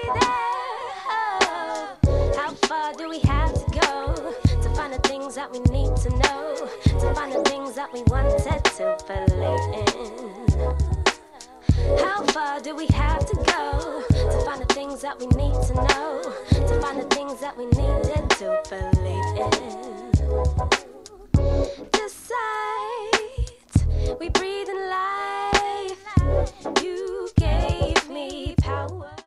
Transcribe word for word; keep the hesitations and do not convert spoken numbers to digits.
there. Oh, how far do we have to go to find the things that we need to know, to find the things that we wanted to believe in? How far do we have to go to find the things that we need to know, to find the things that we needed to believe in?